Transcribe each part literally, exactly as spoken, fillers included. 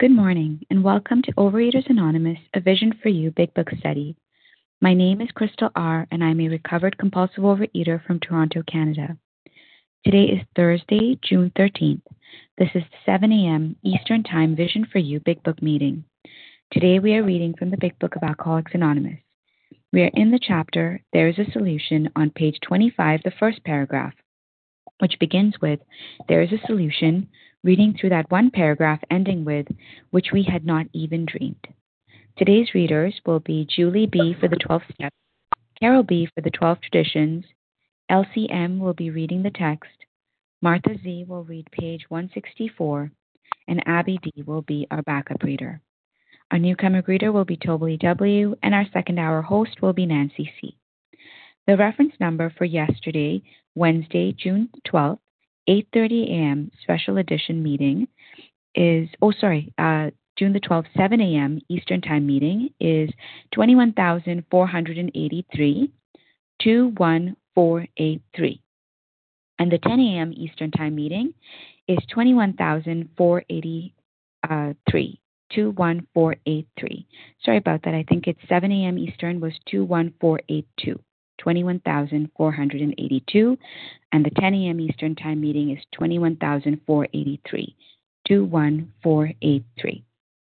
Good morning, and welcome to Overeaters Anonymous, a Vision for You Big Book Study. My name is Crystal R., and I'm a recovered compulsive overeater from Toronto, Canada. Today is Thursday, June thirteenth. This is the seven a.m. Eastern Time Vision for You Big Book meeting. Today we are reading from the Big Book of Alcoholics Anonymous. We are in the chapter, There is a Solution, on page twenty-five, the first paragraph, which begins with, There is a solution, reading through that one paragraph ending with, which we had not even dreamed. Today's readers will be Julie B. for the twelve steps, Carol B. for the twelve traditions, L C M will be reading the text, Martha Z. will read page one sixty-four, and Abby D. will be our backup reader. Our newcomer greeter will be Toby W., and our second hour host will be Nancy C. The reference number for yesterday, Wednesday, June twelfth, eight thirty a.m. special edition meeting is, oh, sorry, uh, June the twelfth, seven a.m. Eastern Time meeting is twenty-one thousand four hundred eighty-three, two one four eight three. And the ten a.m. Eastern Time meeting is twenty-one thousand four hundred eighty-three, two one four eight three. Sorry about that. I think it's seven a.m. Eastern was two one four eight two. twenty-one thousand four hundred eighty-two, and the ten a.m. Eastern Time meeting is twenty-one thousand four hundred eighty-three, two one four eight three.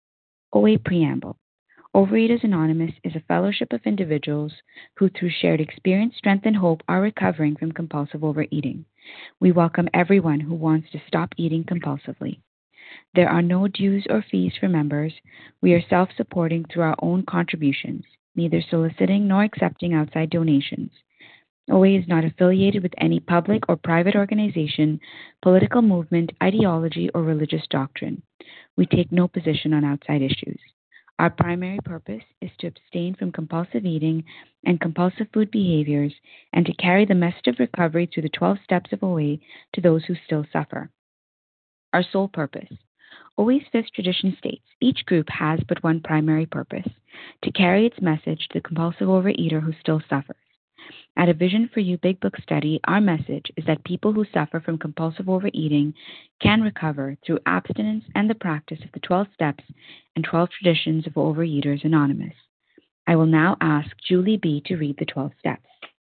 O A Preamble. Overeaters Anonymous is a fellowship of individuals who, through shared experience, strength, and hope, are recovering from compulsive overeating. We welcome everyone who wants to stop eating compulsively. There are no dues or fees for members. We are self-supporting through our own contributions, neither soliciting nor accepting outside donations. O A is not affiliated with any public or private organization, political movement, ideology, or religious doctrine. We take no position on outside issues. Our primary purpose is to abstain from compulsive eating and compulsive food behaviors and to carry the message of recovery through the twelve steps of O A to those who still suffer. Our sole purpose. O A's fifth tradition states, each group has but one primary purpose, to carry its message to the compulsive overeater who still suffers. At a Vision for You Big Book Study, our message is that people who suffer from compulsive overeating can recover through abstinence and the practice of the twelve steps and twelve traditions of Overeaters Anonymous. I will now ask Julie B. to read the twelve steps.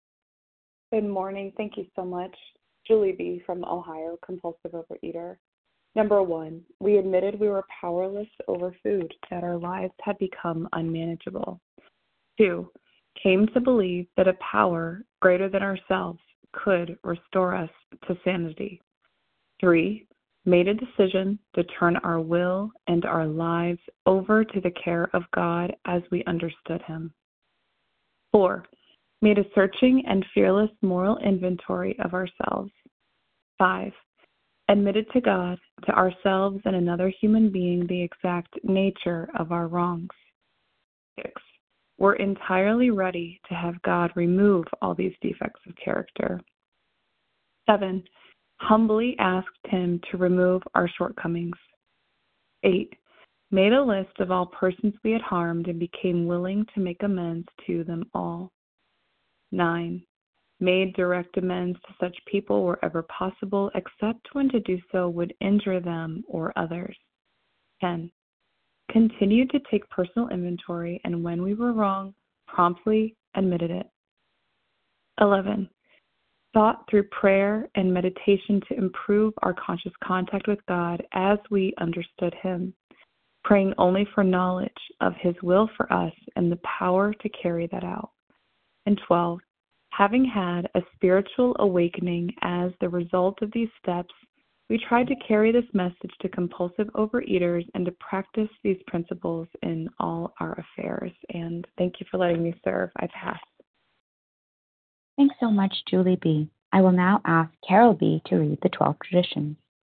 Good morning. Thank you so much. Julie B. from Ohio, compulsive overeater. Number one, we admitted we were powerless over food, that our lives had become unmanageable. Two, came to believe that a power greater than ourselves could restore us to sanity. Three, made a decision to turn our will and our lives over to the care of God as we understood Him. Four, made a searching and fearless moral inventory of ourselves. Five, admitted to God, to ourselves, and another human being the exact nature of our wrongs. Six, we're entirely ready to have God remove all these defects of character. Seven, humbly asked Him to remove our shortcomings. Eight, made a list of all persons we had harmed and became willing to make amends to them all. Nine, made direct amends to such people wherever possible, except when to do so would injure them or others. Ten, continued to take personal inventory, and when we were wrong, promptly admitted it. Eleven, sought through prayer and meditation to improve our conscious contact with God as we understood Him, praying only for knowledge of His will for us and the power to carry that out. And twelve, having had a spiritual awakening as the result of these steps, we tried to carry this message to compulsive overeaters and to practice these principles in all our affairs. And thank you for letting me serve. I pass. Thanks so much, Julie B. I will now ask Carol B. to read the twelve traditions.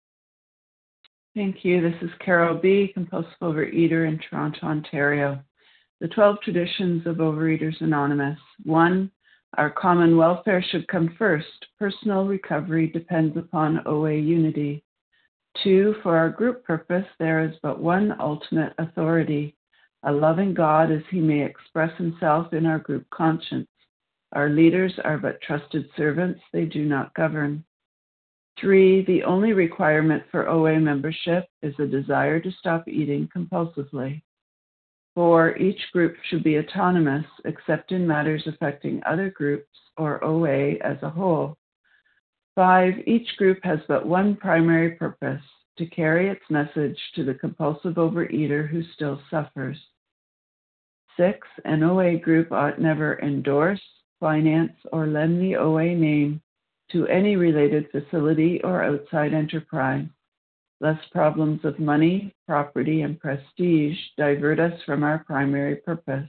Thank you. This is Carol B., compulsive overeater in Toronto, Ontario. The twelve traditions of Overeaters Anonymous. One, our common welfare should come first. Personal recovery depends upon O A unity. Two, for our group purpose, there is but one ultimate authority, a loving God as He may express Himself in our group conscience. Our leaders are but trusted servants, they do not govern. Three, the only requirement for O A membership is a desire to stop eating compulsively. Four, each group should be autonomous except in matters affecting other groups or O A as a whole. Five, each group has but one primary purpose, to carry its message to the compulsive overeater who still suffers. Six, an O A group ought never endorse, finance, or lend the O A name to any related facility or outside enterprise, lest problems of money, property, and prestige divert us from our primary purpose.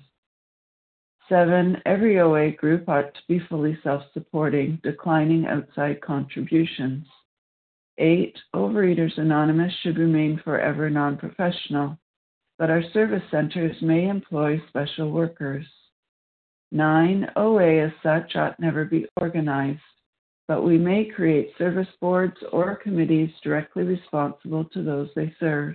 Seven, every O A group ought to be fully self-supporting, declining outside contributions. Eight, Overeaters Anonymous should remain forever non-professional, but our service centers may employ special workers. Nine, O A as such ought never be organized, but we may create service boards or committees directly responsible to those they serve.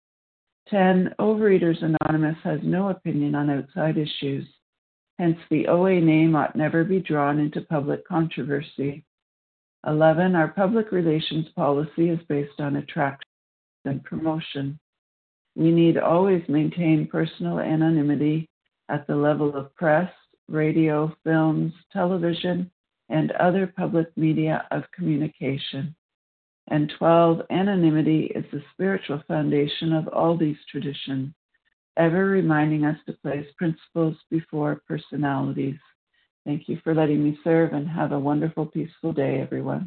Ten, Overeaters Anonymous has no opinion on outside issues. Hence, the O A name ought never be drawn into public controversy. Eleven, our public relations policy is based on attraction and promotion. We need always maintain personal anonymity at the level of press, radio, films, television, and other public media of communication. And twelve, anonymity is the spiritual foundation of all these traditions, ever reminding us to place principles before personalities. Thank you for letting me serve, and have a wonderful, peaceful day, everyone.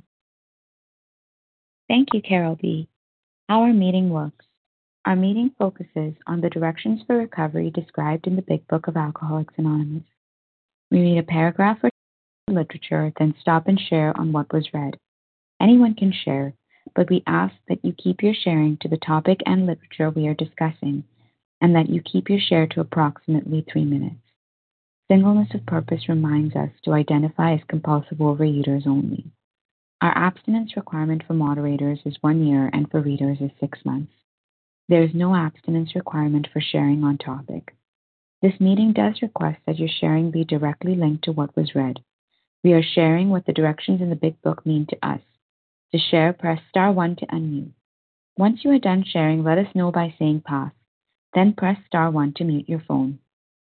Thank you, Carol B. How our meeting works. Our meeting focuses on the directions for recovery described in the Big Book of Alcoholics Anonymous. We read a paragraph or two of literature, then stop and share on what was read. Anyone can share, but we ask that you keep your sharing to the topic and literature we are discussing, and that you keep your share to approximately three minutes. Singleness of purpose reminds us to identify as compulsive overeaters only. Our abstinence requirement for moderators is one year and for readers is six months. There is no abstinence requirement for sharing on topic. This meeting does request that your sharing be directly linked to what was read. We are sharing what the directions in the Big Book mean to us. To share, press star one to unmute. Once you are done sharing, let us know by saying pass. Then press star one to mute your phone.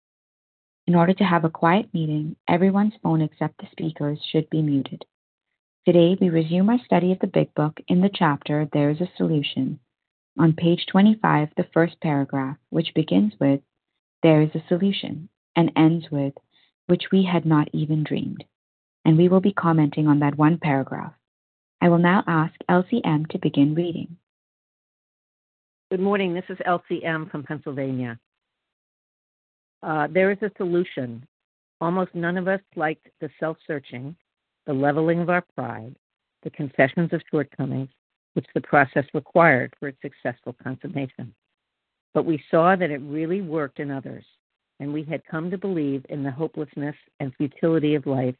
In order to have a quiet meeting, everyone's phone except the speaker's should be muted. Today, we resume our study of the Big Book in the chapter There is a Solution. On page twenty-five, the first paragraph, which begins with, There is a solution, and ends with, which we had not even dreamed. And we will be commenting on that one paragraph. I will now ask Elsie M. to begin reading. Good morning. This is Elsie M. from Pennsylvania. Uh, there is a solution. Almost none of us liked the self-searching, the leveling of our pride, the confessions of shortcomings, which the process required for its successful consummation. But we saw that it really worked in others, and we had come to believe in the hopelessness and futility of life,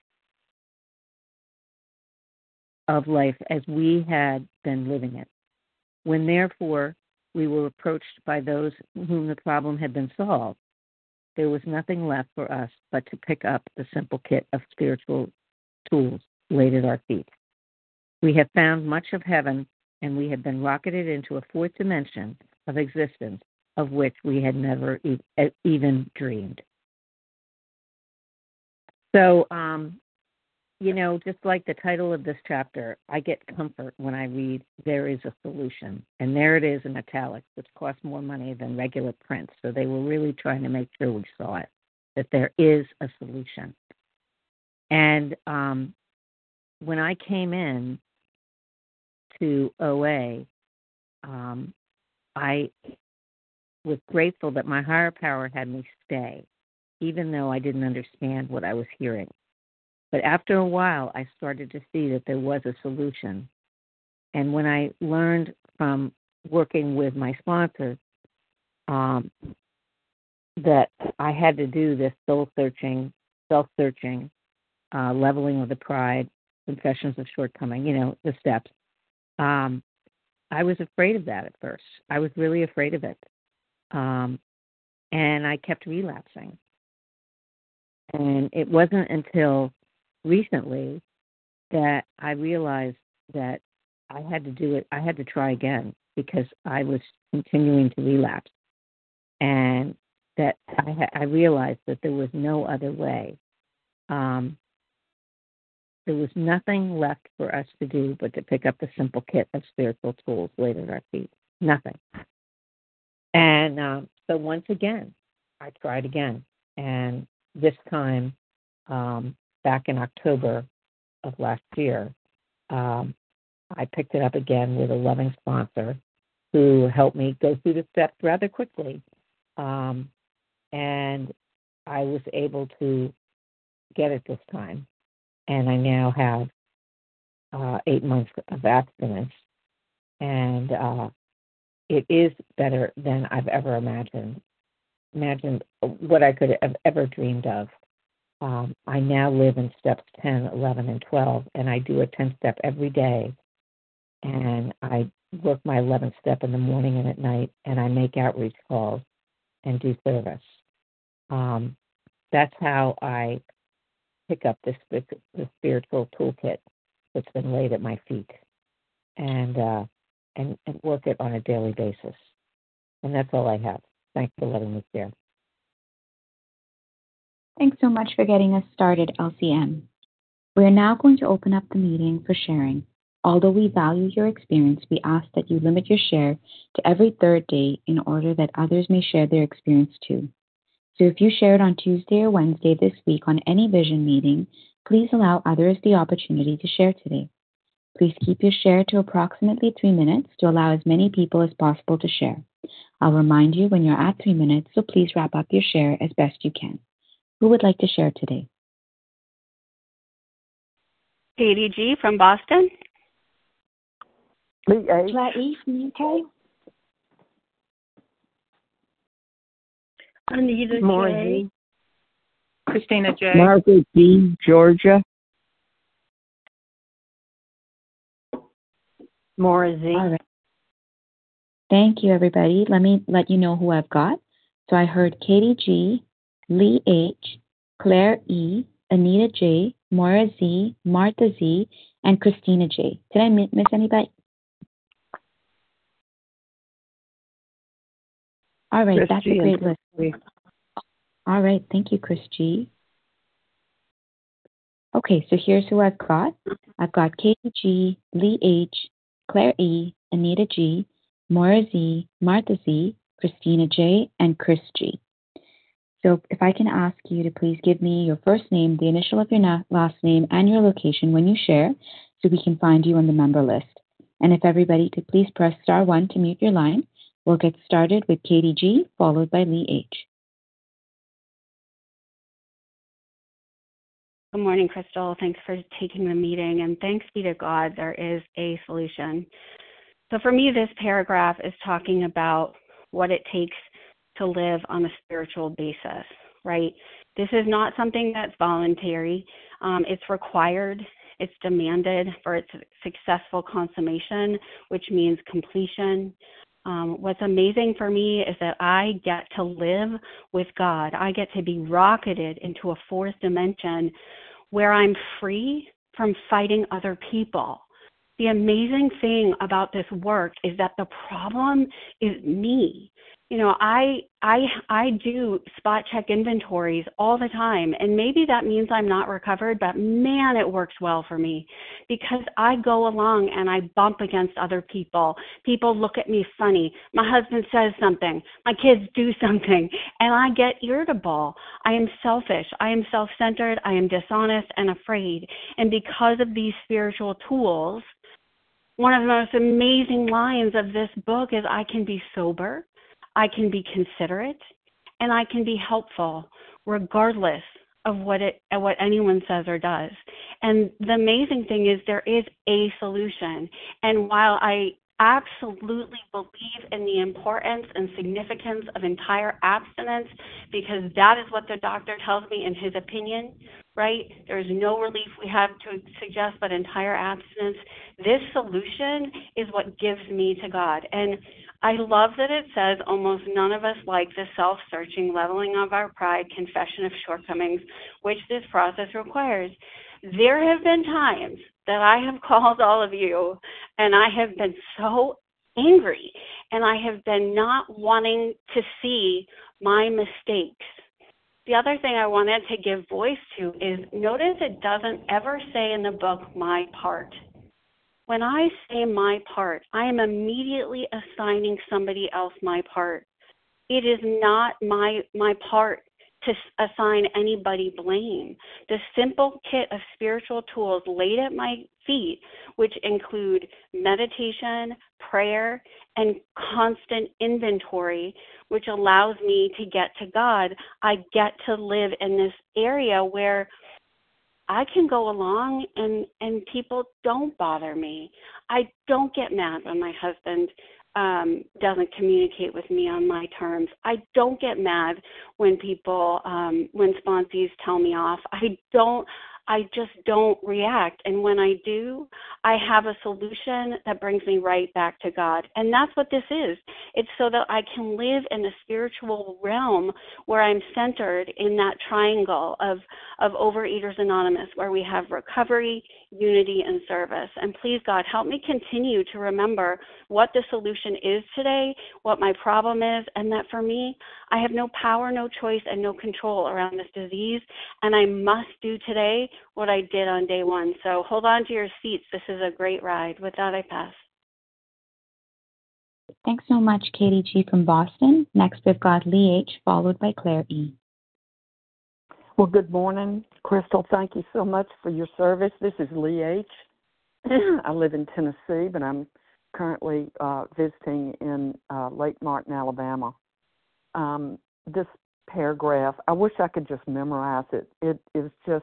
of life as we had been living it. When therefore we were approached by those whom the problem had been solved, there was nothing left for us but to pick up the simple kit of spiritual tools laid at our feet. We have found much of heaven, and we have been rocketed into a fourth dimension of existence of which we had never e- even dreamed. So, um, you know, just like the title of this chapter, I get comfort when I read There is a Solution. And there it is in italics, which costs more money than regular print. So they were really trying to make sure we saw it, that there is a solution. And um, when I came in to O A, um, I was grateful that my higher power had me stay, even though I didn't understand what I was hearing. But after a while, I started to see that there was a solution. And when I learned from working with my sponsor um, that I had to do this soul-searching, self-searching, uh, leveling of the pride, confessions of shortcoming, you know, the steps, um, I was afraid of that at first. I was really afraid of it. Um, and I kept relapsing. And it wasn't until recently that I realized that I had to do it. I had to try again because I was continuing to relapse, and that I, ha- I realized that there was no other way. Um, there was nothing left for us to do but to pick up the simple kit of spiritual tools laid at our feet. Nothing. And um, so once again, I tried again, and this time, um, back in October of last year, um, I picked it up again with a loving sponsor who helped me go through the steps rather quickly. Um, and I was able to get it this time. And I now have uh, eight months of abstinence. And uh, it is better than I've ever imagined. Imagined what I could have ever dreamed of. Um, I now live in steps ten, eleven, and twelve, and I do a ten-step every day. And I work my eleventh step in the morning and at night, and I make outreach calls and do service. Um, that's how I pick up this, this, this spiritual toolkit that's been laid at my feet, and, uh, and and work it on a daily basis. And that's all I have. Thanks for letting me share. Thanks so much for getting us started, L C M. We are now going to open up the meeting for sharing. Although we value your experience, we ask that you limit your share to every third day in order that others may share their experience too. So if you shared on Tuesday or Wednesday this week on any vision meeting, please allow others the opportunity to share today. Please keep your share to approximately three minutes to allow as many people as possible to share. I'll remind you when you're at three minutes, so please wrap up your share as best you can. Who would like to share today? Katie G. from Boston. Lee A. Flat E from the U K. Anita Maura J. G. Christina J. Margaret G. Georgia. Maura Z. All right. Thank you, everybody. Let me let you know who I've got. So I heard Katie G, Lee H, Claire E, Anita J, Maura Z, Martha Z, and Christina J. Did I miss anybody? All right, Chris that's G. a great and list. All right, thank you, Chris G. Okay, so here's who I've got. I've got Katie G, Lee H, Claire E, Anita G, Maura Z, Martha Z, Christina J, and Chris G. So if I can ask you to please give me your first name, the initial of your na- last name, and your location when you share, so we can find you on the member list. And if everybody could please press star one to mute your line, we'll get started with Katie G, followed by Lee H. Good morning, Crystal. Thanks for taking the meeting, and thanks be to God there is a solution. So for me, this paragraph is talking about what it takes to live on a spiritual basis, right? This is not something that's voluntary. Um, it's required. It's demanded for its successful consummation, which means completion. Um, what's amazing for me is that I get to live with God. I get to be rocketed into a fourth dimension where I'm free from fighting other people. The amazing thing about this work is that the problem is me. You know, I I I do spot check inventories all the time, and maybe that means I'm not recovered, but man, it works well for me because I go along and I bump against other people. People look at me funny. My husband says something. My kids do something, and I get irritable. I am selfish. I am self-centered. I am dishonest and afraid. And because of these spiritual tools, one of the most amazing lines of this book is I can be sober, I can be considerate, and I can be helpful regardless of what it what anyone says or does. And the amazing thing is there is a solution. And while I absolutely believe in the importance and significance of entire abstinence, because that is what the doctor tells me in his opinion, right? There's no relief we have to suggest but entire abstinence. This solution is what gives me to God. And I love that it says almost none of us like the self-searching, leveling of our pride, confession of shortcomings, which this process requires. There have been times that I have called all of you, and I have been so angry, and I have been not wanting to see my mistakes. The other thing I wanted to give voice to is, notice it doesn't ever say in the book, my part. When I say my part, I am immediately assigning somebody else my part. It is not my my part to assign anybody blame. The simple kit of spiritual tools laid at my feet, which include meditation, prayer, and constant inventory, which allows me to get to God. I get to live in this area where I can go along and, and people don't bother me. I don't get mad when my husband um, doesn't communicate with me on my terms. I don't get mad when people, um, when sponsees tell me off. I don't, I just don't react. And when I do, I have a solution that brings me right back to God. And that's what this is. It's so that I can live in the spiritual realm where I'm centered in that triangle of, of Overeaters Anonymous, where we have recovery, unity, and service. And please, God, help me continue to remember what the solution is today, what my problem is, and that for me, I have no power, no choice, and no control around this disease, and I must do today what I did on day one. So hold on to your seats. This is a great ride. With that, I pass. Thanks so much, Katie G. from Boston. Next, we've got Lee H., followed by Claire E. Well, good morning, Crystal. Thank you so much for your service. This is Lee H. I live in Tennessee, but I'm currently uh, visiting in uh, Lake Martin, Alabama. Um, this paragraph, I wish I could just memorize it. It is just,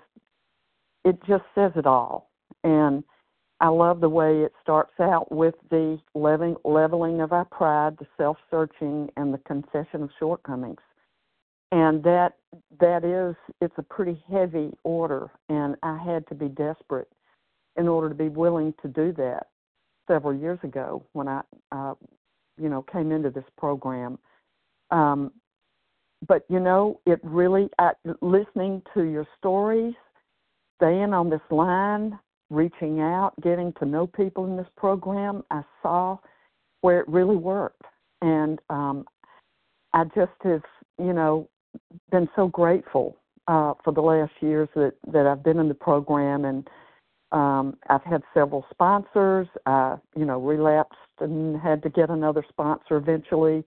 it just says it all. And I love the way it starts out with the leveling, leveling of our pride, the self-searching, and the confession of shortcomings. And that that is, it's a pretty heavy order, and I had to be desperate in order to be willing to do that several years ago when I, uh, you know, came into this program. Um, but, you know, it really, I, listening to your stories, staying on this line, reaching out, getting to know people in this program, I saw where it really worked. And um, I just have, you know, been so grateful uh, for the last years that, that I've been in the program. And um, I've had several sponsors. I, you know, relapsed and had to get another sponsor eventually.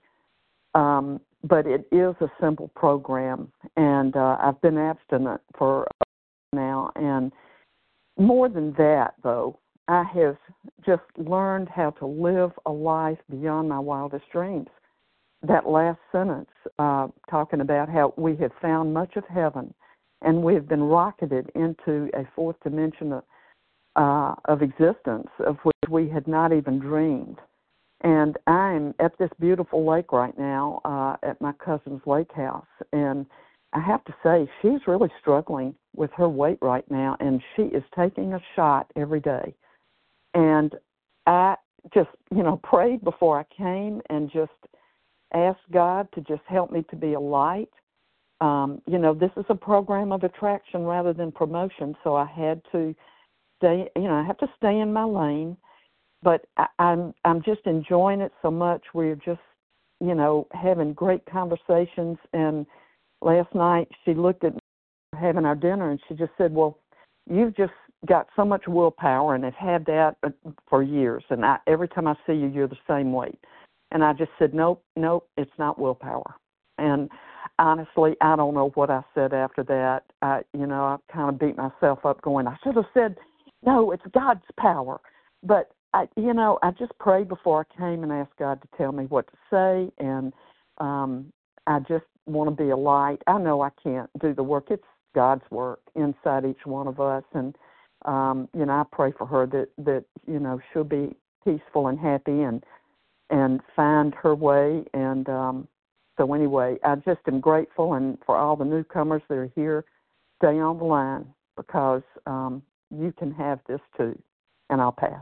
Um, but it is a simple program, and uh, I've been abstinent for now. And more than that, though, I have just learned how to live a life beyond my wildest dreams. That last sentence, uh, talking about how we have found much of heaven, and we have been rocketed into a fourth dimension of, uh, of existence of which we had not even dreamed. And I'm at this beautiful lake right now uh, at my cousin's lake house. And I have to say, she's really struggling with her weight right now, and she is taking a shot every day. And I just, you know, prayed before I came and just asked God to just help me to be a light. Um, you know, this is a program of attraction rather than promotion, so I had to stay, you know, I have to stay in my lane. But I, I'm I'm just enjoying it so much. We're just, you know, having great conversations. And last night she looked at me having our dinner, and she just said, well, you've just got so much willpower and have had that for years. And I, every time I see you, you're the same weight. And I just said, nope, nope, it's not willpower. And honestly, I don't know what I said after that. I, you know, I kind of beat myself up going, I should have said, no, it's God's power. But I, you know, I just prayed before I came and asked God to tell me what to say, and um, I just want to be a light. I know I can't do the work. It's God's work inside each one of us, and, um, you know, I pray for her that, that, you know, she'll be peaceful and happy and and find her way. And um, so anyway, I just am grateful, and for all the newcomers that are here, stay on the line because um, you can have this too, and I'll pass.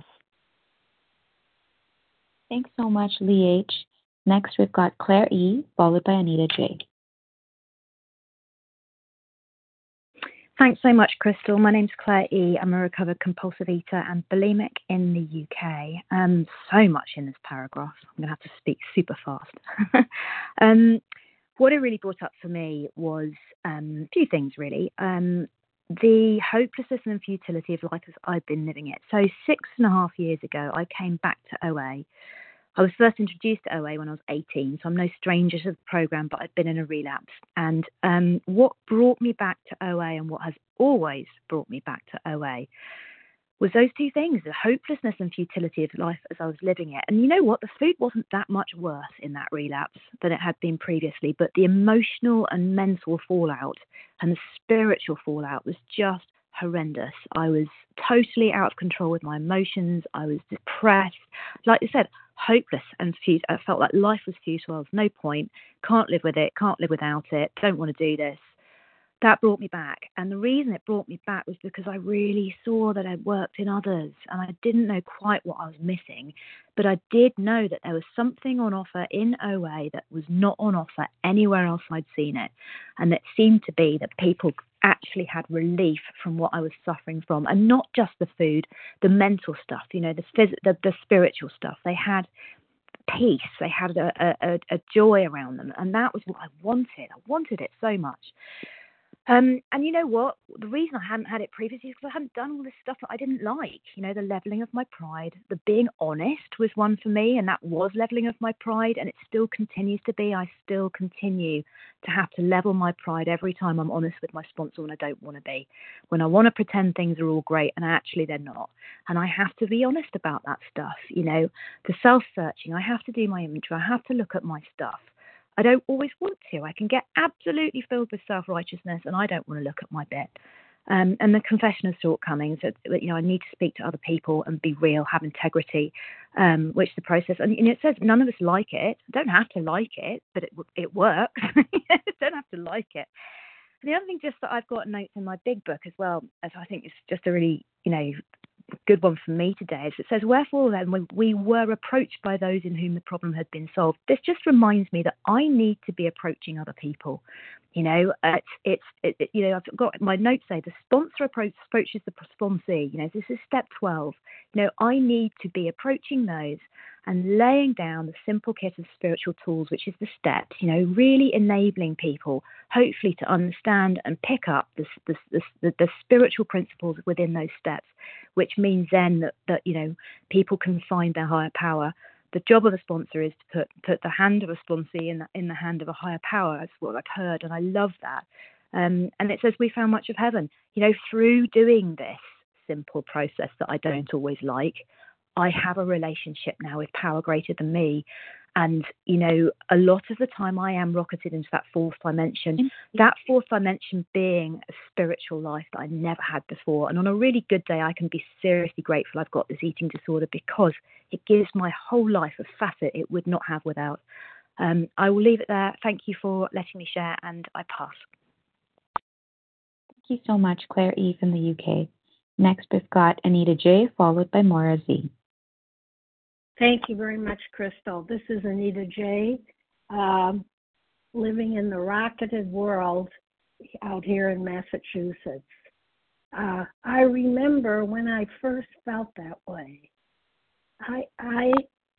Thanks so much, Lee H. Next, we've got Claire E., followed by Anita J. Thanks so much, Crystal. My name's Claire E. I'm a recovered compulsive eater and bulimic in the U K. Um, so much in this paragraph. I'm going to have to speak super fast. um, what it really brought up for me was um, a few things, really. Um, the hopelessness and futility of life as I've been living it. So six and a half years ago, I came back to O A. I was first introduced to O A when I was eighteen, so I'm no stranger to the program, but I'd been in a relapse. And um, what brought me back to O A and what has always brought me back to O A was those two things, the hopelessness and futility of life as I was living it. And you know what? The food wasn't that much worse in that relapse than it had been previously, but the emotional and mental fallout and the spiritual fallout was just horrendous. I was totally out of control with my emotions. I was depressed. Like I said, hopeless and futile. I felt like life was futile. There was no point. Can't live with it. Can't live without it. Don't want to do this. That brought me back. And the reason it brought me back was because I really saw that I'd worked in others and I didn't know quite what I was missing, but I did know that there was something on offer in O A that was not on offer anywhere else I'd seen it. And it seemed to be that people actually had relief from what I was suffering from, and not just the food, the mental stuff, you know, the phys- the, the spiritual stuff. They had peace, they had a, a, a joy around them, and that was what I wanted. I wanted it so much. Um, and you know what? The reason I hadn't had it previously is because I hadn't done all this stuff that I didn't like. You know, the leveling of my pride, the being honest was one for me, and that was leveling of my pride, and it still continues to be. I still continue to have to level my pride every time I'm honest with my sponsor when I don't want to be. When I want to pretend things are all great and actually they're not. And I have to be honest about that stuff. You know, the self-searching, I have to do my inventory. I have to look at my stuff. I don't always want to. I can get absolutely filled with self-righteousness, and I don't want to look at my bit. Um, and the confession of shortcomings, that, you know, I need to speak to other people and be real, have integrity, um, which the process. And, and it says none of us like it. Don't have to like it, but it it works. Don't have to like it. And the other thing, just that I've got notes in my big book as well, as I think it's just a really, you know, good one for me today, is it says, wherefore then when we were approached by those in whom the problem had been solved. This just reminds me that I need to be approaching other people. You know, it's, it's it, it, you know, I've got my notes say the sponsor approach, approaches the sponsee. You know, this is step twelve. You know, I need to be approaching those and laying down the simple kit of spiritual tools, which is the steps, you know, really enabling people, hopefully, to understand and pick up the, the, the, the, the spiritual principles within those steps, which means then that, that, you know, people can find their higher power. The job of a sponsor is to put, put the hand of a sponsee in the, in the hand of a higher power. That's what I've heard, and I love that. Um, and it says we found much of heaven. You know, through doing this simple process that I don't always like, I have a relationship now with power greater than me. And, you know, a lot of the time I am rocketed into that fourth dimension, that fourth dimension being a spiritual life that I never had before. And on a really good day, I can be seriously grateful I've got this eating disorder, because it gives my whole life a facet it would not have without. Um, I will leave it there. Thank you for letting me share, and I pass. Thank you so much, Claire E. from the U K. Next, we've got Anita J., followed by Maura Z. Thank you very much, Crystal. This is Anita J., um, living in the rocketed world out here in Massachusetts. Uh, I remember when I first felt that way. I, I,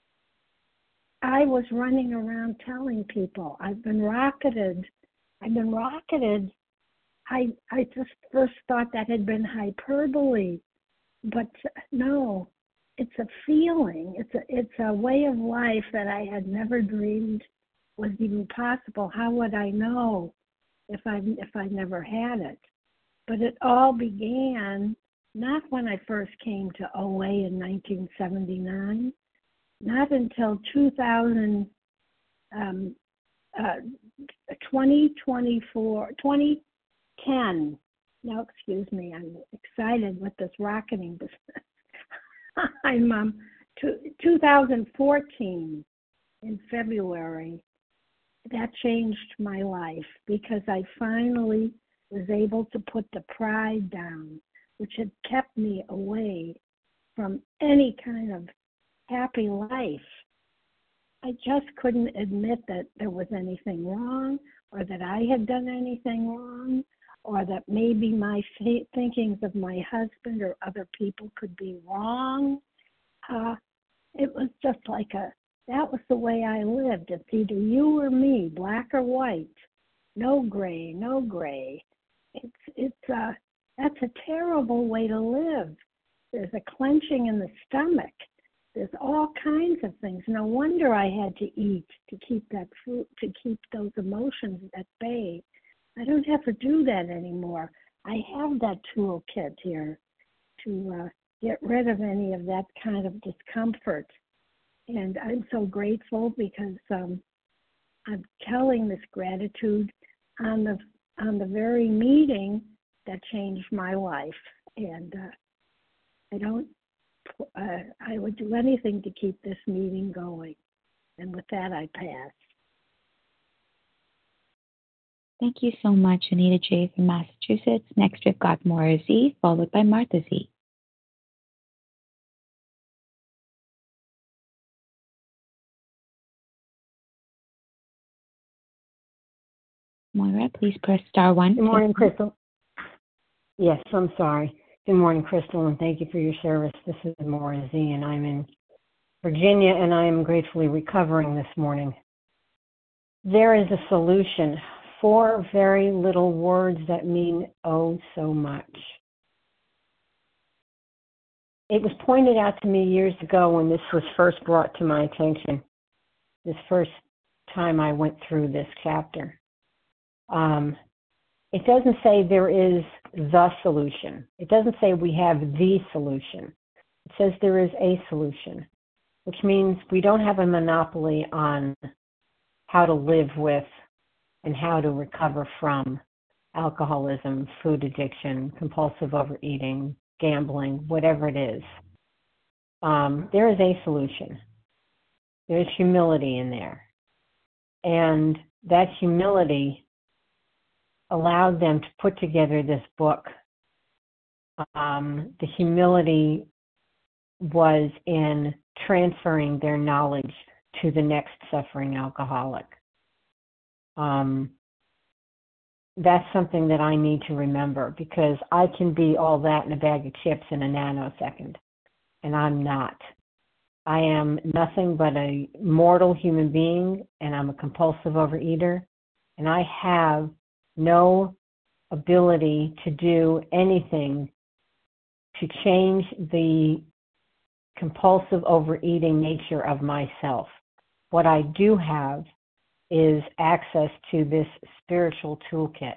I was running around telling people, I've been rocketed. I've been rocketed. I, I just first thought that had been hyperbole, but no. It's a feeling. It's a it's a way of life that I had never dreamed was even possible. How would I know if I if I never had it? But it all began not when I first came to O A in nineteen seventy-nine, not until two thousand, um, uh, twenty twenty-four, twenty ten. Now, excuse me, I'm excited with this rocketing business. I'm um, two thousand fourteen in February. That changed my life because I finally was able to put the pride down, which had kept me away from any kind of happy life. I just couldn't admit that there was anything wrong, or that I had done anything wrong, or that maybe my th- thinkings of my husband or other people could be wrong. Uh, it was just like a, that was the way I lived. It's either you or me, black or white, no gray, no gray. It's, it's, uh, that's a terrible way to live. There's a clenching in the stomach. There's all kinds of things. No wonder I had to eat to keep that food, to keep those emotions at bay. I don't have to do that anymore. I have that toolkit here to uh, get rid of any of that kind of discomfort. And I'm so grateful because um, I'm telling this gratitude on the on the very meeting that changed my life. And uh, I don't, uh, I would do anything to keep this meeting going. And with that, I pass. Thank you so much, Anita J. from Massachusetts. Next, we've got Maura Z, followed by Martha Z. Moira, please press star one. Good morning, Crystal. Yes, I'm sorry. Good morning, Crystal, and thank you for your service. This is Maura Z, and I'm in Virginia, and I am gratefully recovering this morning. There is a solution. Four very little words that mean oh so much. It was pointed out to me years ago when this was first brought to my attention, this first time I went through this chapter. Um, it doesn't say there is the solution. It doesn't say we have the solution. It says there is a solution, which means we don't have a monopoly on how to live with and how to recover from alcoholism, food addiction, compulsive overeating, gambling, whatever it is. Um, there is a solution. There's humility in there. And that humility allowed them to put together this book. Um, the humility was in transferring their knowledge to the next suffering alcoholic. Um, that's something that I need to remember, because I can be all that in a bag of chips in a nanosecond, and I'm not. I am nothing but a mortal human being, and I'm a compulsive overeater, and I have no ability to do anything to change the compulsive overeating nature of myself. What I do have is access to this spiritual toolkit,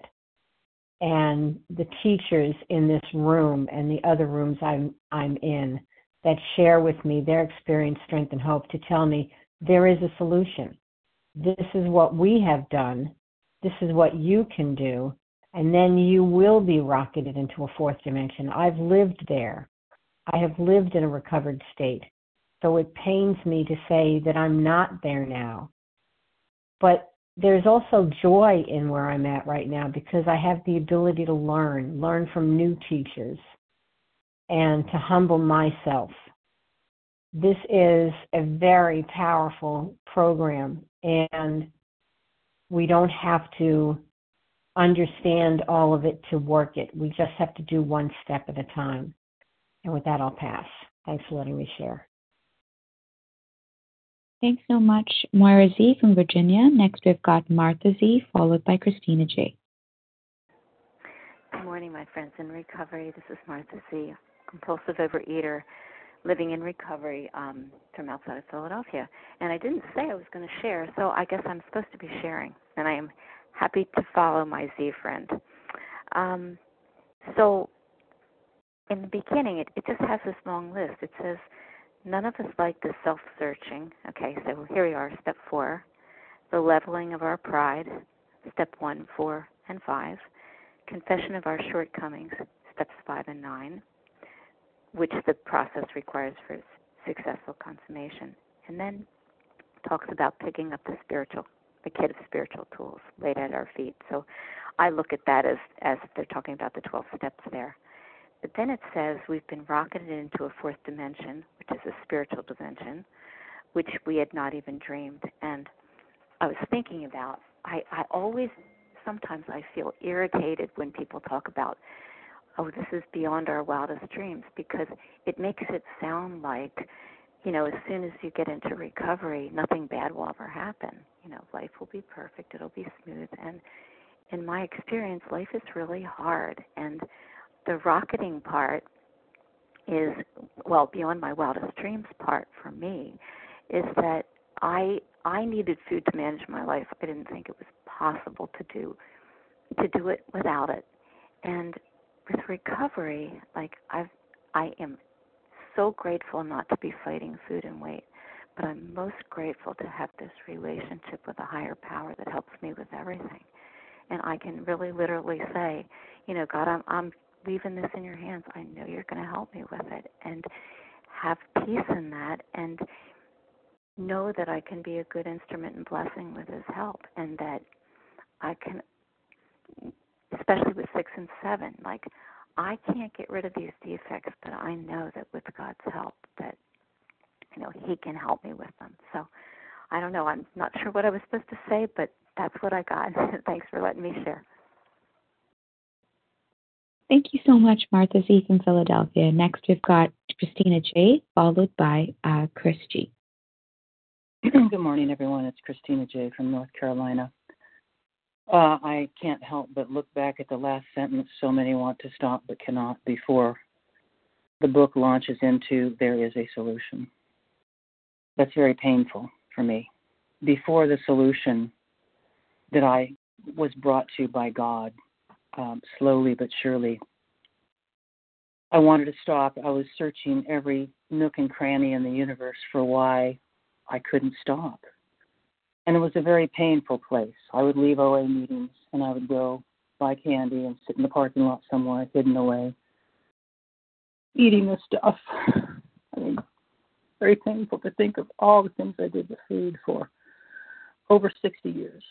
and the teachers in this room and the other rooms I'm I'm in that share with me their experience, strength, and hope to tell me there is a solution. This is what we have done. This is what you can do, and then you will be rocketed into a fourth dimension. I've lived there. I have lived in a recovered state, so it pains me to say that I'm not there now. But there's also joy in where I'm at right now, because I have the ability to learn, learn from new teachers, and to humble myself. This is a very powerful program, and we don't have to understand all of it to work it. We just have to do one step at a time. And with that, I'll pass. Thanks for letting me share. Thanks so much, Moira Z. from Virginia. Next, we've got Martha Z., followed by Christina J. Good morning, my friends in recovery. This is Martha Z., compulsive overeater, living in recovery um, from outside of Philadelphia. And I didn't say I was going to share, so I guess I'm supposed to be sharing. And I am happy to follow my Z friend. Um, so in the beginning, it, it just has this long list. It says, none of us like the self-searching. Okay, so here we are, step four. The leveling of our pride, step one, four, and five. Confession of our shortcomings, steps five and nine, which the process requires for successful consummation. And then talks about picking up the spiritual, the kit of spiritual tools laid at our feet. So I look at that as, as if they're talking about the twelve steps there. But then it says we've been rocketed into a fourth dimension, which is a spiritual dimension, which we had not even dreamed. And I was thinking about, I, I always sometimes I feel irritated when people talk about, oh, this is beyond our wildest dreams, because it makes it sound like, you know, as soon as you get into recovery, nothing bad will ever happen. You know, life will be perfect, it'll be smooth. And in my experience, life is really hard. And the rocketing part is, well, beyond my wildest dreams part for me, is that I I needed food to manage my life. I didn't think it was possible to do to do it without it. And with recovery, like I've I am so grateful not to be fighting food and weight, but I'm most grateful to have this relationship with a higher power that helps me with everything. And I can really literally say, you know, God, I'm I'm leaving this in your hands. I know you're going to help me with it, and have peace in that, and know that I can be a good instrument and blessing with his help, and that I can, especially with six and seven, like I can't get rid of these defects, but I know that with God's help that, you know, he can help me with them. So I don't know. I'm not sure what I was supposed to say, but that's what I got. Thanks for letting me share. Thank you so much, Martha Z. from Philadelphia. Next, we've got Christina J., followed by uh, Chris G. Good morning, everyone. It's Christina J. from North Carolina. Uh, I can't help but look back at the last sentence, so many want to stop but cannot, before the book launches into there is a solution. That's very painful for me. Before the solution that I was brought to by God, um, slowly but surely, I wanted to stop. I was searching every nook and cranny in the universe for why I couldn't stop. And it was a very painful place. I would leave O A meetings and I would go buy candy and sit in the parking lot somewhere hidden away, eating this stuff. I mean, very painful to think of all the things I did with food for over sixty years.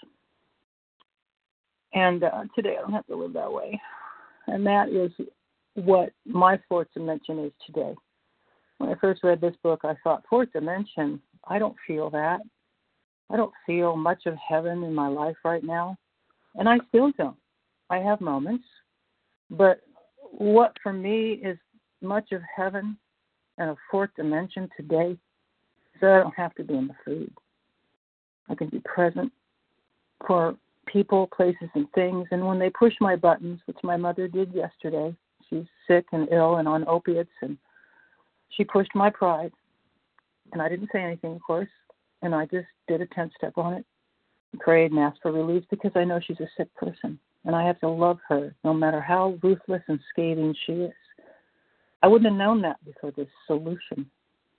And uh, today I don't have to live that way. And that is what my fourth dimension is today. When I first read this book, I thought, fourth dimension, I don't feel that. I don't feel much of heaven in my life right now. And I still don't. I have moments. But what for me is much of heaven and a fourth dimension today is that I don't have to be in the food. I can be present for people, places, and things. And when they push my buttons, which my mother did yesterday, she's sick and ill and on opiates, and she pushed my pride. And I didn't say anything, of course. And I just did a ten-step on it, prayed and asked for relief because I know she's a sick person. And I have to love her no matter how ruthless and scathing she is. I wouldn't have known that before this solution.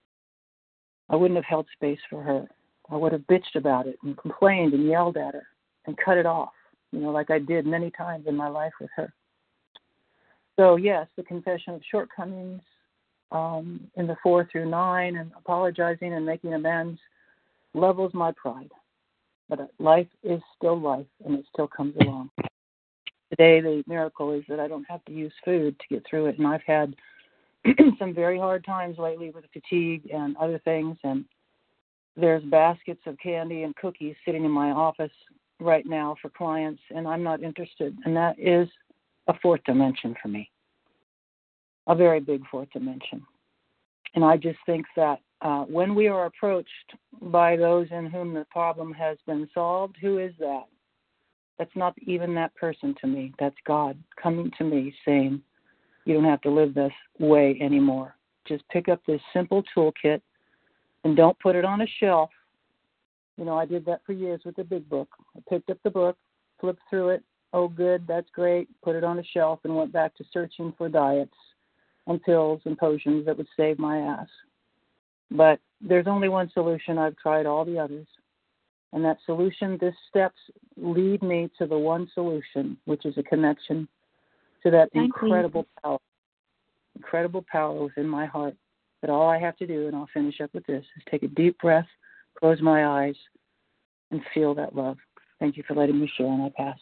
I wouldn't have held space for her. I would have bitched about it and complained and yelled at her and cut it off, you know, like I did many times in my life with her. So, yes, the confession of shortcomings um, in the four through nine and apologizing and making amends levels my pride. But life is still life, and it still comes along. Today, the miracle is that I don't have to use food to get through it, and I've had some very hard times lately with fatigue and other things, and there's baskets of candy and cookies sitting in my office right now for clients, and I'm not interested, and that is a fourth dimension for me, a very big fourth dimension. And I just think that uh, when we are approached by those in whom the problem has been solved, who is that? That's not even that person to me. That's God coming to me saying, you don't have to live this way anymore. Just pick up this simple toolkit and don't put it on a shelf. You know, I did that for years with the big book. I picked up the book, flipped through it. Oh, good, that's great. Put it on a shelf and went back to searching for diets and pills and potions that would save my ass. But there's only one solution. I've tried all the others. And that solution, these steps lead me to the one solution, which is a connection to that incredible power, incredible power within my heart. That all I have to do, and I'll finish up with this, is take a deep breath, close my eyes, and feel that love. Thank you for letting me share, and I pass.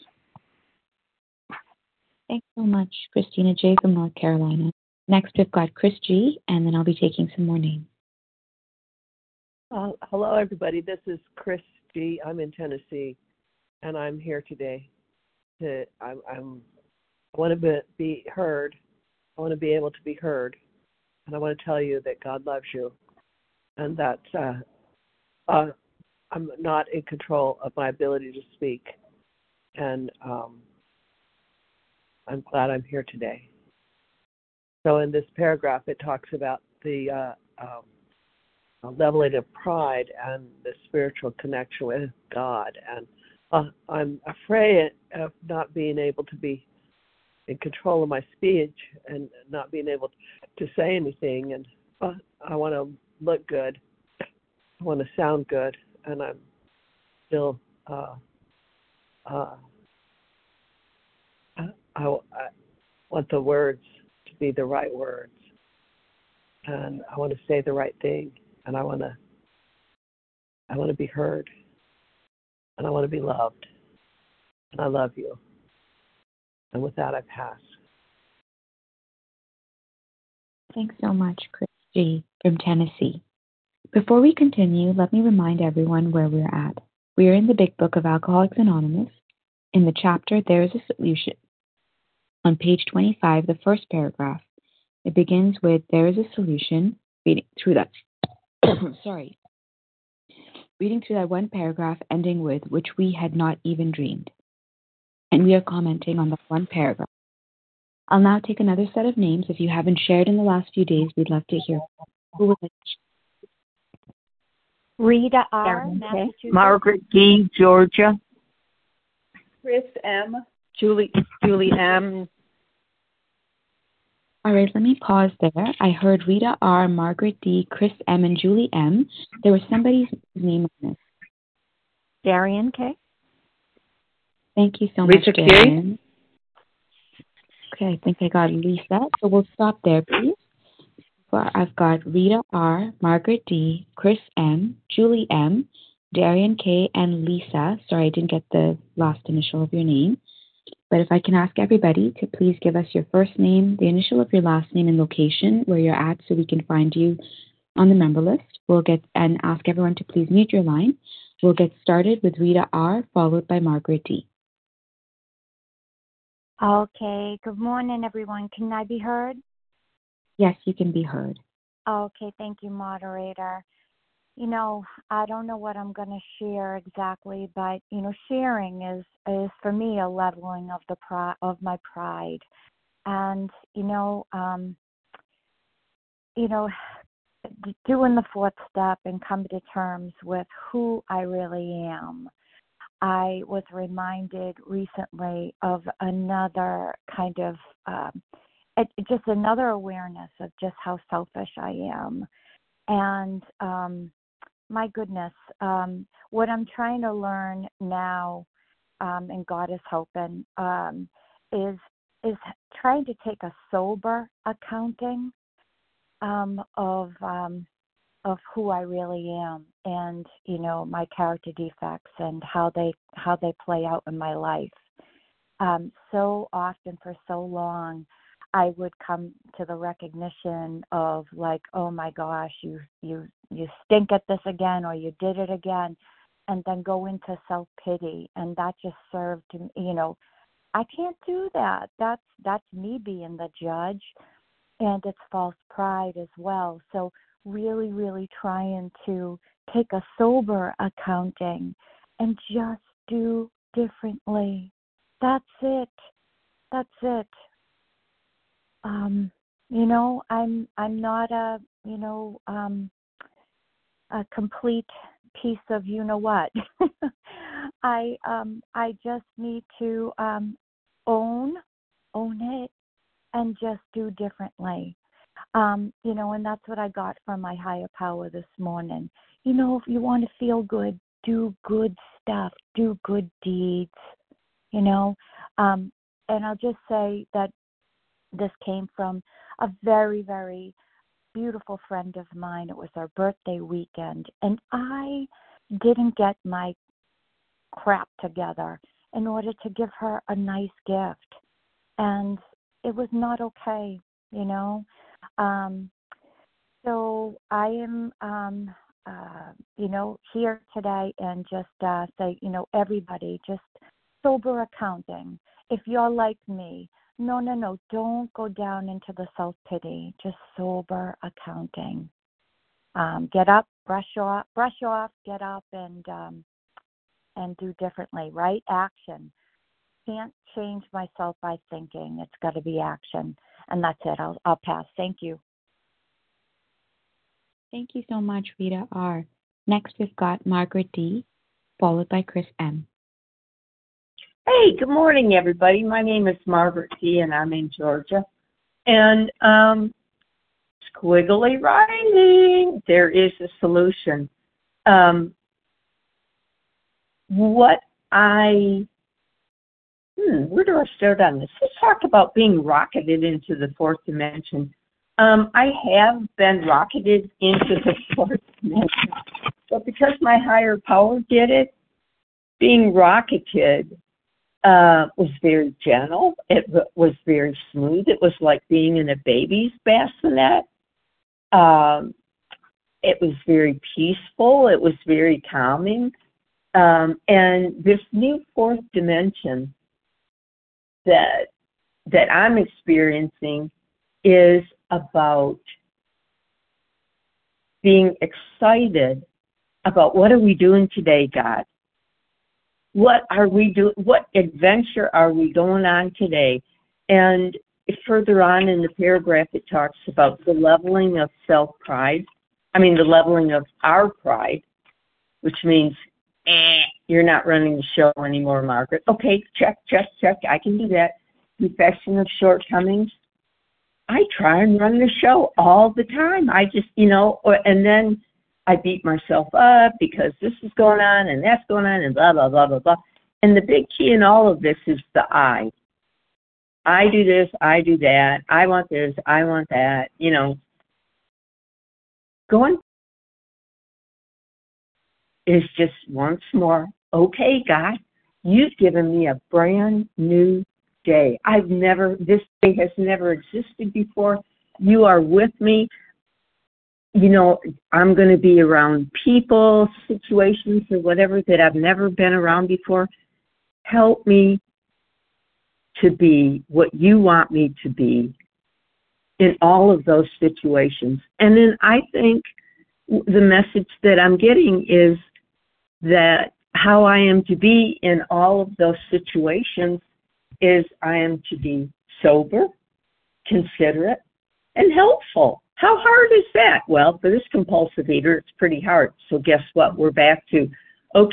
Thanks so much, Christina J. from North Carolina. Next, we've got Chris G., and then I'll be taking some more names. Uh, hello, everybody. This is Chris G. I'm in Tennessee, and I'm here today. to. I'm. I'm I want to be, be heard. I want to be able to be heard, and I want to tell you that God loves you, and that uh, uh, I'm not in control of my ability to speak, and um, I'm glad I'm here today. So in this paragraph, it talks about the uh, um, leveling of pride and the spiritual connection with God, and uh, I'm afraid of not being able to be in control of my speech and not being able to say anything. And uh, I want to look good. I want to sound good. And I'm still, uh, uh, I, I want the words to be the right words. And I want to say the right thing. And I want to, I want to be heard. And I want to be loved. And I love you. And with that, I pass. Thanks so much, Chris G. from Tennessee. Before we continue, let me remind everyone where we're at. We are in the Big Book of Alcoholics Anonymous. In the chapter, There is a Solution. On page twenty-five, the first paragraph, it begins with, There is a solution, reading through that, sorry, reading through that one paragraph, ending with, which we had not even dreamed. And we are commenting on that one paragraph. I'll now take another set of names. If you haven't shared in the last few days, we'd love to hear. Who would like to share? Rita R., Massachusetts. Margaret D., Georgia. Chris M. Julie, Julie M. All right, let me pause there. I heard Rita R., Margaret D., Chris M., and Julie M. There was somebody's name on this. Darian K. Thank you so Lisa much, Darian. K. Okay, I think I got Lisa. So we'll stop there, please. Well, I've got Rita R., Margaret D., Chris M., Julie M., Darian K., and Lisa. Sorry, I didn't get the last initial of your name. But if I can ask everybody to please give us your first name, the initial of your last name, and location where you're at so we can find you on the member list. We'll get and ask everyone to please mute your line. We'll get started with Rita R., followed by Margaret D. Okay, good morning, everyone. Can I be heard? Yes, you can be heard. Okay, thank you, moderator. You know, I don't know what I'm going to share exactly, but, you know, sharing is, is for me, a leveling of the pri- of my pride. And, you know, um, you know, doing the fourth step and come to terms with who I really am. I was reminded recently of another kind of, um, it, just another awareness of just how selfish I am. And um, my goodness, um, what I'm trying to learn now, um, and God is helping, um, is is trying to take a sober accounting um, of um, of who I really am, and you know, my character defects and how they how they play out in my life. Um, so often for so long, I would come to the recognition of like, oh my gosh, you you you stink at this again, or you did it again, and then go into self-pity, and that just served, you know, I can't do that. That's that's me being the judge, and it's false pride as well. So really, really trying to take a sober accounting and just do differently. That's it. That's it. Um, you know, I'm I'm not a you know um, a complete piece of you know what. I um I just need to um, own own it and just do differently. Um, you know, and that's what I got from my higher power this morning. You know, if you want to feel good, do good stuff, do good deeds, you know. Um, and I'll just say that this came from a very, very beautiful friend of mine. It was our birthday weekend, and I didn't get my crap together in order to give her a nice gift. And it was not okay, you know. Um, so I am, um, uh, you know, here today and just uh, say, you know, everybody just sober accounting. If you're like me, no, no, no, don't go down into the self-pity, just sober accounting. Um, get up, brush off, brush off, get up, and um, and do differently, right? Action. Can't change myself by thinking. It's got to be action. And that's it. I'll, I'll pass. Thank you. Thank you so much, Rita R. Next, we've got Margaret D., followed by Chris M. Hey, good morning, everybody. My name is Margaret D., and I'm in Georgia. And um, squiggly writing, there is a solution. Um, what I, hmm, where do I start on this? Let's talk about being rocketed into the fourth dimension. Um, I have been rocketed into the fourth dimension, but because my higher power did it, being rocketed uh, was very gentle. It was very smooth. It was like being in a baby's bassinet. Um, it was very peaceful. It was very calming. Um, and this new fourth dimension that that I'm experiencing is about being excited about what are we doing today, God? What are we doing? What adventure are we going on today? And further on in the paragraph, it talks about the leveling of self-pride. I mean, the leveling of our pride, which means, eh, you're not running the show anymore, Margaret. Okay, check, check, check. I can do that. Confession of shortcomings. I try and run the show all the time. I just, you know, or, and then I beat myself up because this is going on and that's going on and blah, blah, blah, blah, blah. And the big key in all of this is the I. I do this, I do that, I want this, I want that, you know. Going is just once more, okay, God, you've given me a brand new day. I've never, this day has never existed before. You are with me. You know, I'm going to be around people, situations, or whatever that I've never been around before. Help me to be what you want me to be in all of those situations. And then I think the message that I'm getting is that how I am to be in all of those situations is I am to be sober, considerate, and helpful. How hard is that? Well, for this compulsive eater, it's pretty hard. So guess what? We're back to, okay,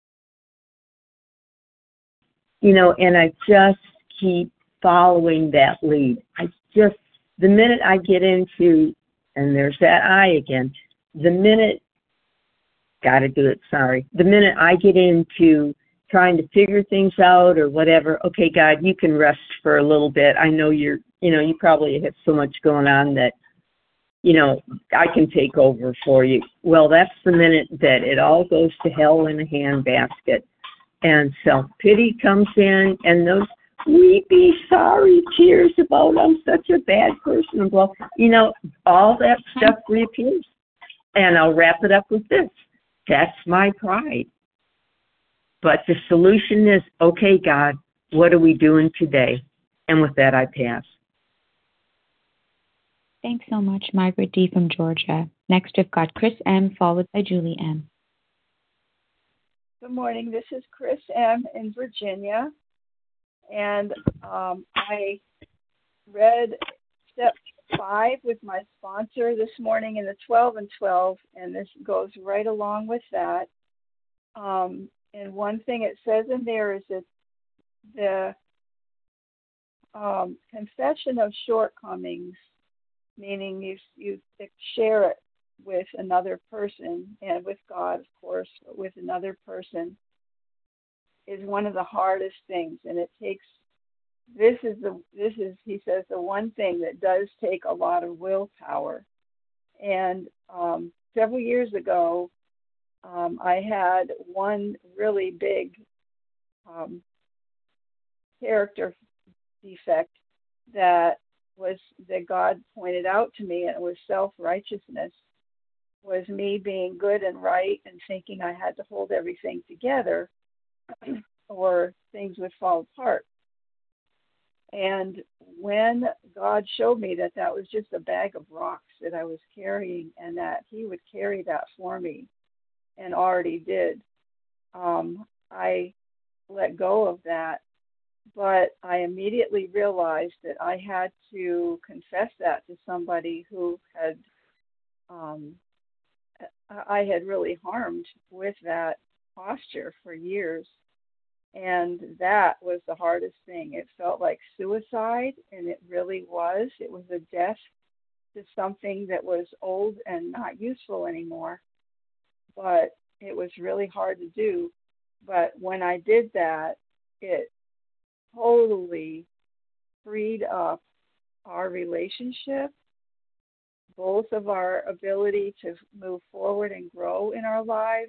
you know, and I just keep following that lead. I just, the minute I get into, and there's that I again, the minute, got to do it, sorry, the minute I get into trying to figure things out or whatever, okay, God, you can rest for a little bit. I know you're, you know, you probably have so much going on that, you know, I can take over for you. Well, that's the minute that it all goes to hell in a handbasket. And self-pity comes in, and those weepy, sorry tears about I'm such a bad person, and blah, you know, all that stuff reappears. And I'll wrap it up with this. That's my pride. But the solution is, okay, God, what are we doing today? And with that, I pass. Thanks so much, Margaret D. from Georgia. Next, we've got Chris M., followed by Julie M. Good morning. This is Chris M. in Virginia. And um, I read step five with my sponsor this morning in the twelve and twelve, and this goes right along with that. Um, and one thing it says in there is that the um, confession of shortcomings, meaning you you share it with another person and with God, of course, but with another person, is one of the hardest things. And it takes, this is the, this is, he says, the one thing that does take a lot of willpower. And um, several years ago, um, I had one really big um, character defect that was, that God pointed out to me, and it was self-righteousness, was me being good and right and thinking I had to hold everything together. or things would fall apart. And when God showed me that that was just a bag of rocks that I was carrying and that he would carry that for me and already did, um, I let go of that. But I immediately realized that I had to confess that to somebody who had, um, I had really harmed with that posture for years. And that was the hardest thing. It felt like suicide, and it really was. It was a death to something that was old and not useful anymore. But it was really hard to do. But when I did that, it totally freed up our relationship, both of our ability to move forward and grow in our lives,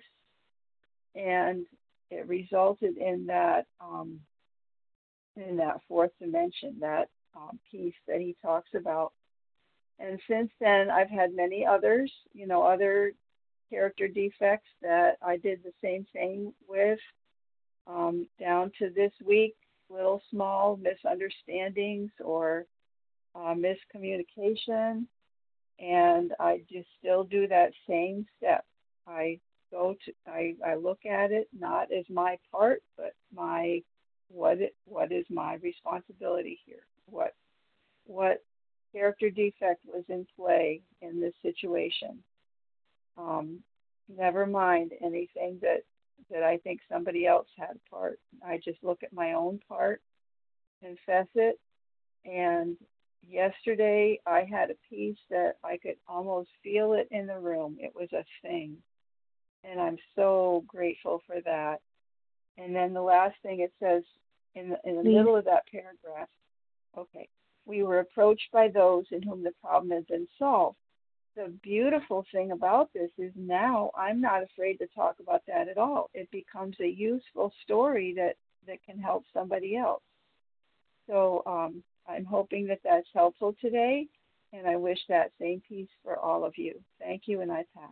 and it resulted in that um, in that fourth dimension, that um, piece that he talks about. And since then, I've had many others, you know, other character defects that I did the same thing with, um, down to this week, little small misunderstandings or uh, miscommunication, and I just still do that same step. I go to, I, I look at it not as my part, but my what it, what is my responsibility here? What what character defect was in play in this situation? Um, never mind anything that that I think somebody else had a part. I just look at my own part, confess it, and yesterday I had a piece that I could almost feel it in the room. It was a thing, and I'm so grateful for that. And then the last thing it says in the, in the middle of that paragraph, okay, we were approached by those in whom the problem has been solved. The beautiful thing about this is now I'm not afraid to talk about that at all. It becomes a useful story that, that can help somebody else. So um, I'm hoping that that's helpful today, and I wish that same peace for all of you. Thank you, and I pass.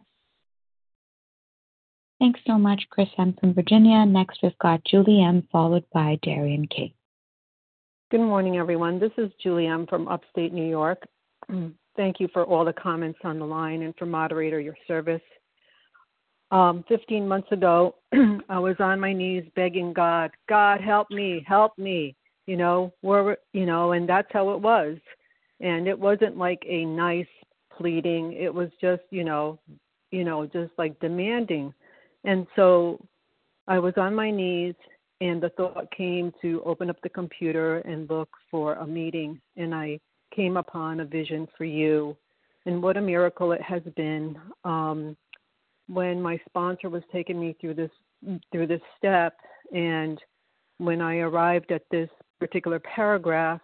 Thanks so much, Chris M. from Virginia. Next, we've got Julie M., followed by Darian K. Good morning, everyone. This is Julie M. from upstate New York. Thank you for all the comments on the line and for moderator, your service. Um, fifteen months ago, I was on my knees begging God, God, help me, help me, you know, we're, you know, and that's how it was. And it wasn't like a nice pleading. It was just, you know, you know, just like demanding. And so I was on my knees, and the thought came to open up the computer and look for a meeting. And I came upon a vision for you. And what a miracle it has been. Um, when my sponsor was taking me through this through this step, and when I arrived at this particular paragraph,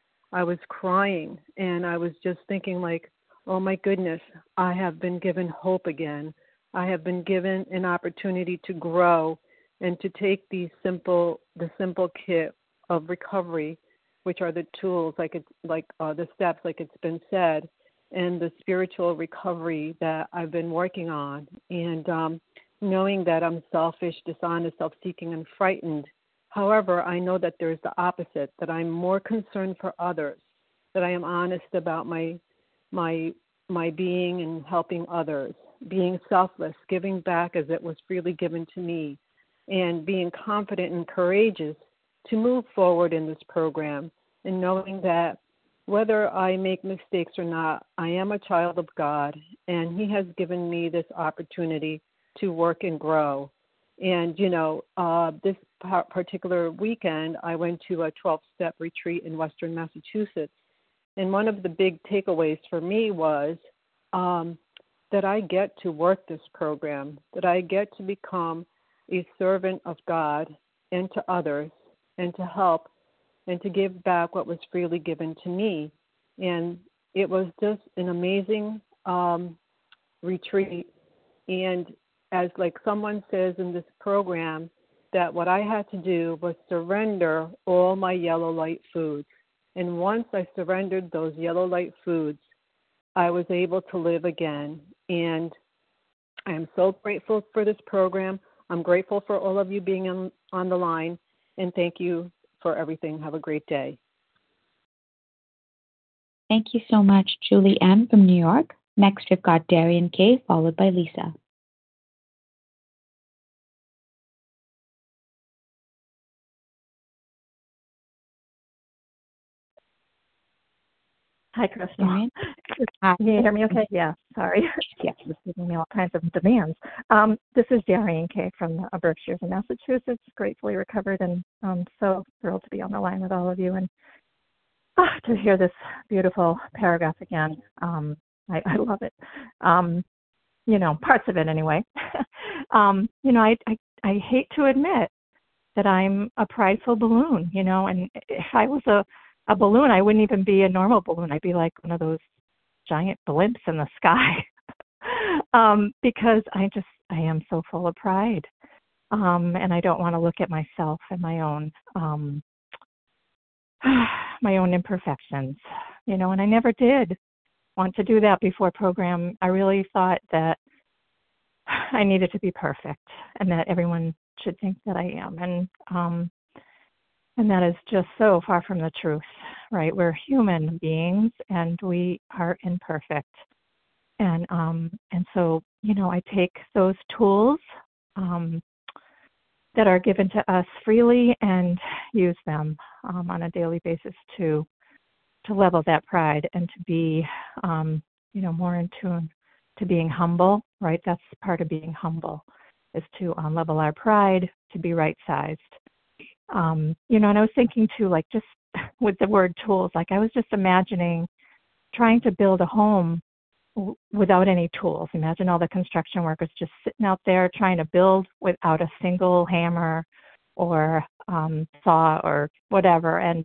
I was crying, and I was just thinking like, oh my goodness, I have been given hope again. I have been given an opportunity to grow and to take these simple, the simple kit of recovery, which are the tools, like it's like uh, the steps, like it's been said, and the spiritual recovery that I've been working on, and um, knowing that I'm selfish, dishonest, self-seeking, and frightened. However, I know that there's the opposite, that I'm more concerned for others, that I am honest about my my my being and helping others, being selfless, giving back as it was freely given to me, and being confident and courageous to move forward in this program, and knowing that whether I make mistakes or not, I am a child of God, and He has given me this opportunity to work and grow. And, you know, uh, this particular weekend, I went to a twelve-step retreat in Western Massachusetts. And one of the big takeaways for me was um, that I get to work this program, that I get to become a servant of God and to others, and to help and to give back what was freely given to me. And it was just an amazing um, retreat. And as like someone says in this program, that what I had to do was surrender all my yellow light foods. And once I surrendered those yellow light foods, I was able to live again. And I am so grateful for this program. I'm grateful for all of you being on, on the line. and thank you for everything. Have a great day. Thank you so much, Julie M. from New York. Next, we've got Darian K., followed by Lisa. Hi, Crystal. Hi. Can you hear me okay? Yeah, sorry. Yeah, just giving me all kinds of demands. Um, this is Darian K. from the Berkshires in Massachusetts, gratefully recovered, and um, so thrilled to be on the line with all of you and uh, to hear this beautiful paragraph again. Um, I, I love it. Um, you know, parts of it anyway. um, you know, I, I, I hate to admit that I'm a prideful balloon, you know, and if I was a a balloon, I wouldn't even be a normal balloon. I'd be like one of those giant blimps in the sky um, because I just, I am so full of pride. Um, and I don't want to look at myself and my own, um, my own imperfections, you know, and I never did want to do that before program. I really thought that I needed to be perfect and that everyone should think that I am. And, um, And that is just so far from the truth, right? We're human beings and we are imperfect. And um, and so, you know, I take those tools um, that are given to us freely and use them um, on a daily basis to to level that pride and to be, um, you know, more in tune to being humble, right? That's part of being humble, is to um, level our pride, to be right-sized. Um, you know, and I was thinking too, like just with the word tools, like I was just imagining trying to build a home w- without any tools. Imagine all the construction workers just sitting out there trying to build without a single hammer or um, saw or whatever. And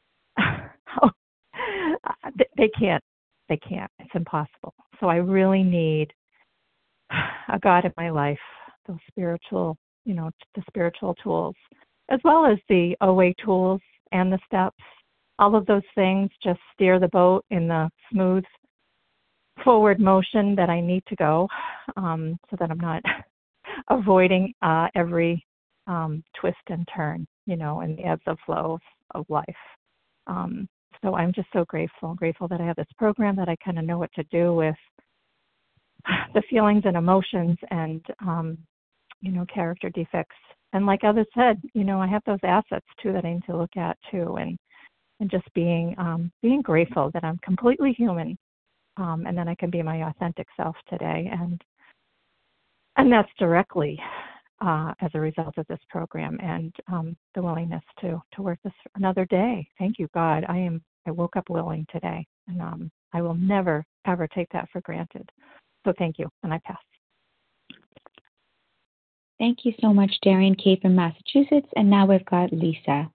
they can't, they can't, it's impossible. So I really need a God in my life, those spiritual, you know, the spiritual tools, as well as the O A tools and the steps. All of those things just steer the boat in the smooth forward motion that I need to go, um, so that I'm not avoiding uh, every um, twist and turn, you know, and the ebbs and flows of life. Um, so I'm just so grateful, grateful that I have this program, that I kind of know what to do with the feelings and emotions and, um, you know, character defects. And like others said, you know, I have those assets too that I need to look at too, and and just being um, being grateful that I'm completely human, um, and that I can be my authentic self today, and and that's directly uh, as a result of this program and um, the willingness to to work this another day. Thank you, God. I am I woke up willing today, and um, I will never ever take that for granted. So thank you, and I pass. Thank you so much, Darian K. from Massachusetts. And now we've got Lisa.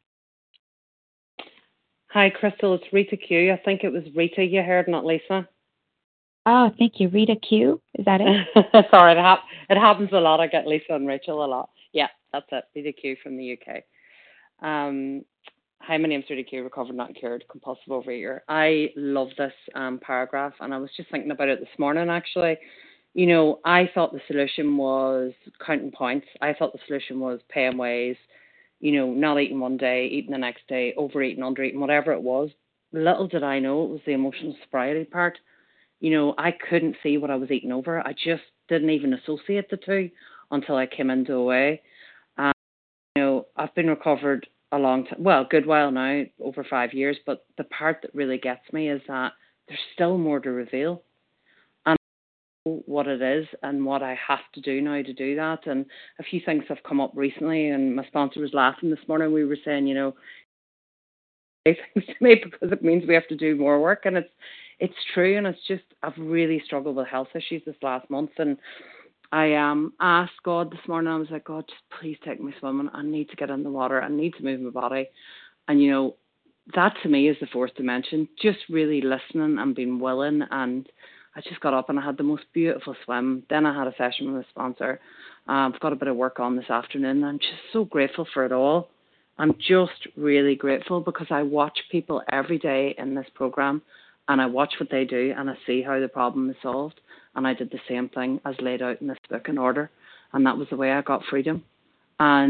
Hi, Crystal. It's Rita Q. I think it was Rita you heard, not Lisa. Oh, thank you. Rita Q. Is that it? Sorry, it, hap- it happens a lot. I get Lisa and Rachel a lot. Yeah, that's it. Rita Q from the U K. Um, hi, my name's Rita Q, recovered, not cured, compulsive overeater. I love this um, paragraph, and I was just thinking about it this morning, actually. You know, I thought the solution was counting points. I thought the solution was paying ways, you know, not eating one day, eating the next day, overeating, undereating, whatever it was. Little did I know it was the emotional sobriety part. You know, I couldn't see what I was eating over. I just didn't even associate the two until I came into O A. Um, you know, I've been recovered a long time, well, good while now, over five years, but the part that really gets me is that there's still more to reveal. What it is and what I have to do now to do that. And a few things have come up recently, and my sponsor was laughing this morning. We were saying, you know, things to me because it means we have to do more work, and it's it's true. And it's just, I've really struggled with health issues this last month, and I um asked God this morning. I was like, God, just please take me swimming. I need to get in the water. I need to move my body. And you know, that to me is the fourth dimension. Just really listening and being willing. And I just got up and I had the most beautiful swim. Then I had a session with a sponsor. Um, I've got a bit of work on this afternoon. I'm just so grateful for it all. I'm just really grateful because I watch people every day in this program, and I watch what they do, and I see how the problem is solved. And I did the same thing as laid out in this book in order, and that was the way I got freedom. And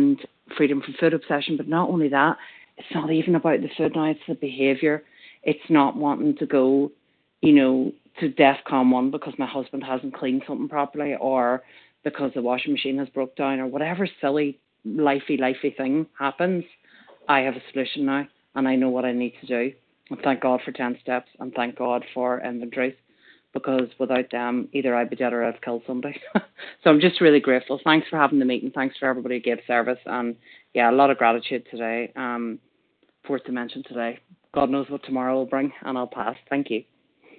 freedom from food obsession. But not only that, it's not even about the food now, it's the behaviour. It's not wanting to go, you know, to DEFCON one because my husband hasn't cleaned something properly, or because the washing machine has broke down, or whatever silly, lifey, lifey thing happens. I have a solution now, and I know what I need to do. And thank God for ten steps, and thank God for inventories, because without them, either I'd be dead or I've killed somebody. So I'm just really grateful. Thanks for having the meeting. Thanks for everybody who gave service. And yeah, a lot of gratitude today. Um, fourth dimension today. God knows what tomorrow will bring, and I'll pass. Thank you.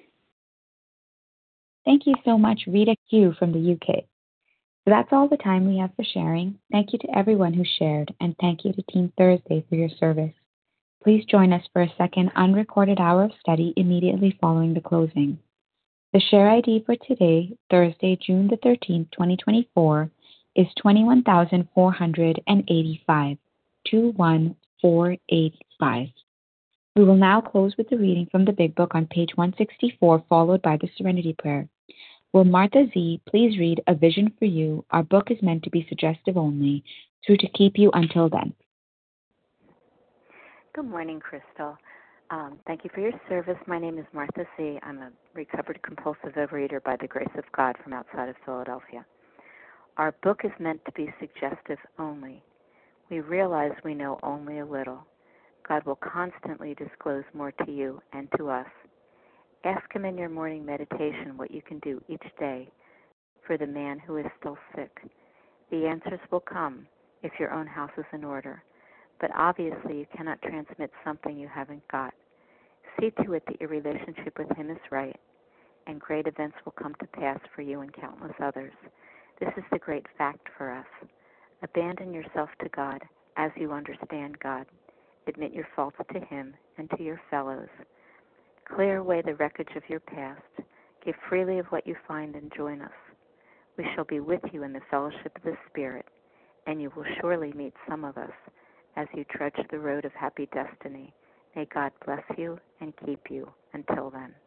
Thank you so much, Rita Q from the U K. So that's all the time we have for sharing. Thank you to everyone who shared, and thank you to Team Thursday for your service. Please join us for a second unrecorded hour of study immediately following the closing. The share I D for today, Thursday, June the thirteenth, twenty twenty-four, is twenty-one thousand four hundred eighty-five, two one four eight five. We will now close with the reading from the Big Book on page one sixty-four, followed by the Serenity Prayer. Will Martha Z. please read A Vision for You? Our book is meant to be suggestive only, so to keep you until then. Good morning, Crystal. Um, thank you for your service. My name is Martha C. I'm a recovered compulsive overeater by the grace of God from outside of Philadelphia. Our book is meant to be suggestive only. We realize we know only a little. God will constantly disclose more to you and to us. Ask Him in your morning meditation what you can do each day for the man who is still sick. The answers will come if your own house is in order, but obviously you cannot transmit something you haven't got. See to it that your relationship with Him is right, and great events will come to pass for you and countless others. This is the great fact for us. Abandon yourself to God as you understand God. Admit your faults to Him and to your fellows. Clear away the wreckage of your past. Give freely of what you find and join us. We shall be with you in the fellowship of the Spirit, and you will surely meet some of us as you trudge the road of happy destiny. May God bless you and keep you until then.